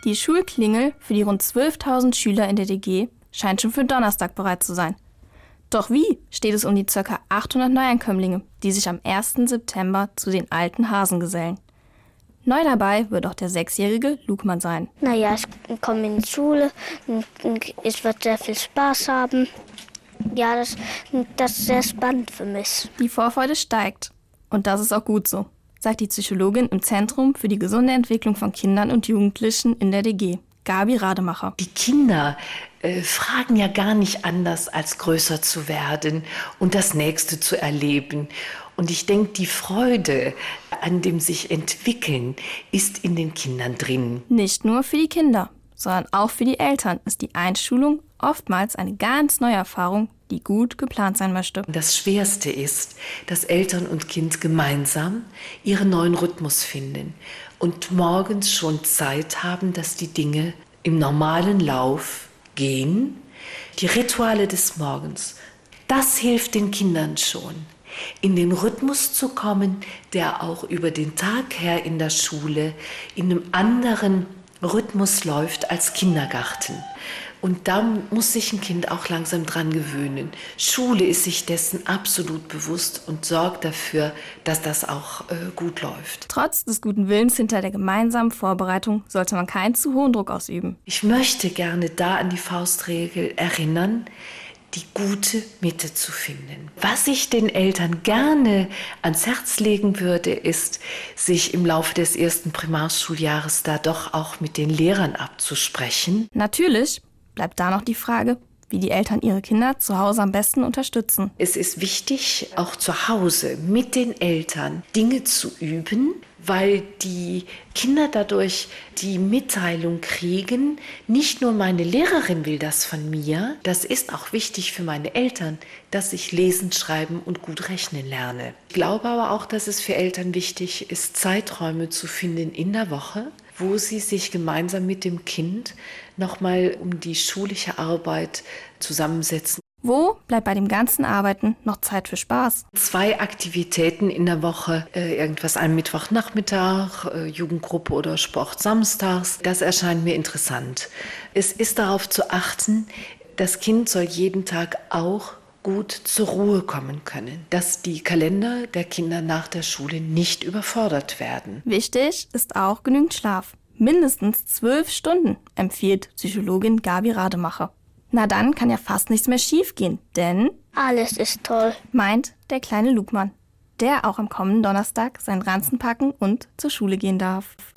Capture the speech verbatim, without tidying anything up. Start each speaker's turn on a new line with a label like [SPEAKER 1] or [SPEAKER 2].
[SPEAKER 1] Die Schulklingel für die rund zwölftausend Schüler in der D G scheint schon für Donnerstag bereit zu sein. Doch wie steht es um die ca. achthundert Neuankömmlinge, die sich am ersten September zu den alten Hasen gesellen? Neu dabei wird auch der sechsjährige Lukman sein.
[SPEAKER 2] Naja, ich komme in die Schule, ich werde sehr viel Spaß haben. Ja, das, das ist sehr spannend für mich.
[SPEAKER 1] Die Vorfreude steigt. Und das ist auch gut so, sagt die Psychologin im Zentrum für die gesunde Entwicklung von Kindern und Jugendlichen in der D G, Gabi Rademacher.
[SPEAKER 3] Die Kinder äh, fragen ja gar nicht anders, als größer zu werden und das Nächste zu erleben. Und ich denke, die Freude an dem sich entwickeln ist in den Kindern drin.
[SPEAKER 1] Nicht nur für die Kinder, sondern auch für die Eltern ist die Einschulung oftmals eine ganz neue Erfahrung, die gut geplant sein möchte.
[SPEAKER 3] Das Schwerste ist, dass Eltern und Kind gemeinsam ihren neuen Rhythmus finden und morgens schon Zeit haben, dass die Dinge im normalen Lauf gehen. Die Rituale des Morgens, das hilft den Kindern schon, in den Rhythmus zu kommen, der auch über den Tag her in der Schule in einem anderen Rhythmus läuft als Kindergarten. Und da muss sich ein Kind auch langsam dran gewöhnen. Schule ist sich dessen absolut bewusst und sorgt dafür, dass das auch äh, gut läuft.
[SPEAKER 1] Trotz des guten Willens hinter der gemeinsamen Vorbereitung sollte man keinen zu hohen Druck ausüben.
[SPEAKER 3] Ich möchte gerne da an die Faustregel erinnern, die gute Mitte zu finden. Was ich den Eltern gerne ans Herz legen würde, ist, sich im Laufe des ersten Primarschuljahres da doch auch mit den Lehrern abzusprechen.
[SPEAKER 1] Natürlich bleibt da noch die Frage, wie die Eltern ihre Kinder zu Hause am besten unterstützen.
[SPEAKER 3] Es ist wichtig, auch zu Hause mit den Eltern Dinge zu üben, weil die Kinder dadurch die Mitteilung kriegen, nicht nur meine Lehrerin will das von mir, das ist auch wichtig für meine Eltern, dass ich lesen, schreiben und gut rechnen lerne. Ich glaube aber auch, dass es für Eltern wichtig ist, Zeiträume zu finden in der Woche, wo sie sich gemeinsam mit dem Kind nochmal um die schulische Arbeit zusammensetzen.
[SPEAKER 1] Wo bleibt bei dem ganzen Arbeiten noch Zeit für Spaß?
[SPEAKER 3] Zwei Aktivitäten in der Woche, äh, irgendwas am Mittwochnachmittag, äh, Jugendgruppe oder Sport samstags, das erscheint mir interessant. Es ist darauf zu achten, das Kind soll jeden Tag auch gut zur Ruhe kommen können, dass die Kalender der Kinder nach der Schule nicht überfordert werden.
[SPEAKER 1] Wichtig ist auch genügend Schlaf. Mindestens zwölf Stunden, empfiehlt Psychologin Gabi Rademacher. Na dann kann ja fast nichts mehr schiefgehen, denn
[SPEAKER 2] alles ist toll,
[SPEAKER 1] meint der kleine Lukman, der auch am kommenden Donnerstag seinen Ranzen packen und zur Schule gehen darf.